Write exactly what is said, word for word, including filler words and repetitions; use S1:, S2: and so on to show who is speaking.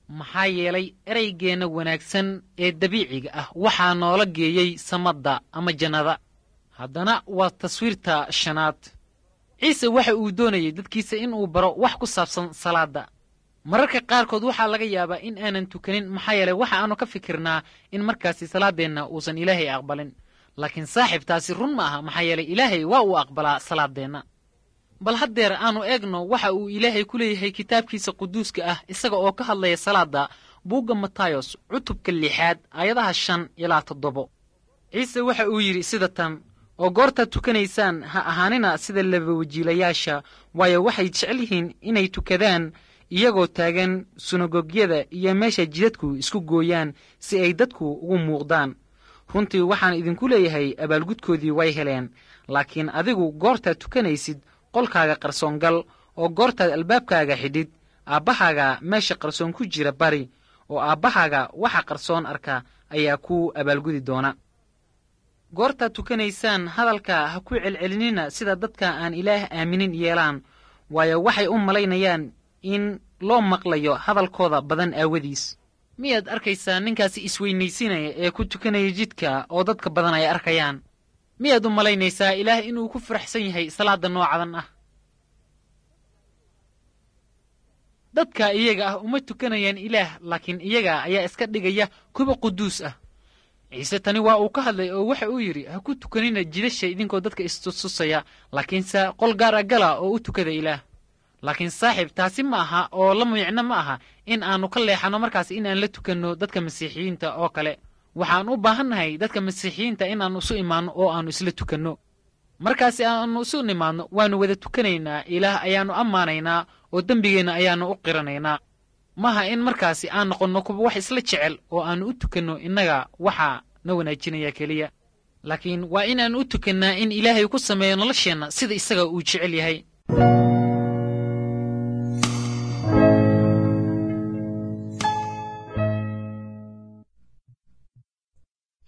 S1: maxaa yeelay eraygeenna wanaagsan ee dabiiciga ah waxaa noola geeyey samadda ama jannada. haddana waa taswiirta shanaad. ciise waxa uu doonayey dadkiisa inuu baro wax ku saabsan salaadda. mararka qaarkood waxaa laga yaabaa in aanan tukanin maxaa yeelay waxa aanu ka fikirnaa in markaasi salaaddeenna uusan ilaahay aqbalin. laakiin saaxiib taasi run ma aha maxaa yeelay ilaahay waa uu aqbalaa salaaddeenna. bal haddeer aanu eegno waxa uu ilaahay ku leeyahay kitaabkiisa quduuska ah isaga oo ka hadlaya salaadda buugga matayos cutubka lixaad aayadaha shan ilaa toddobo. ciise waxa uu yidhi sida tan: oo goortaad tukanaysaan ha ahaanina sida labawajiilayaasha, waayo waxay jecel yihiin inay tukadaan iyagoo taagan sunagogyada iyo meesha jidadku isku gooyaan si ay dadku ugu muuqdaan. runtii waxaan idinku leeyahay abaalgudkoodii way heleen. laakiin adigu goortaad tukanaysid qolkaaga qarsoon gal, oo goortaad albaabkaaga xidhid aabbahaaga meesha qarsoon ku jira bari, oo aabbahaaga waxa qarsoon arka ayaa kuu abaalgudi doona. goortaad tukanaysaan hadalka ha ku celcelinina sida dadka aan ilaah aaminin yeelaan, waayo waxay u malaynayaan in loo maqlayo hadalkooda badan aawadiis. miyaad arkaysaa ninkaasi isweynaysinaya ee ku tukanaya jidka oo dadka badan ay arkayaan? miyaad u malaynaysaa ilaah inuu ku faraxsan yahay salaadda noocadan ah? dadka iyaga ah uma tukanayaan ilaah, laakiin iyaga ayaa iska dhigaya kuwa quduus ah. ciise tani waa uu ka hadlay oo waxa uu yidhi ha ku tukanina jidasha idinkoo dadka istustusaya, laakiinse qol gaara gala oo u tukada ilaah. laakiin saaxiib taasi ma aha oo la micno ma aha in aannu ka leexanno markaas in aan la tukanno dadka masiixiyiinta oo kale. waxaan u baahannahay dadka masiixiyiinta inaannu isu imaanno oo aannu isla tukanno. markaasi aannu isu nimaadno waannu wada tukanaynaa, ilaah ayaannu ammaanaynaa oo dembigeenna ayaannu u qiranaynaa. maaha in markaasi aan noqonno kuwa wax isla jecel oo aannu u tukanno innaga waxaa na wanaajinaya keliya, laakiin waa inaannu u tukannaa in ilaahay ku sameeyo nolosheenna sida isaga uu jecel yahay.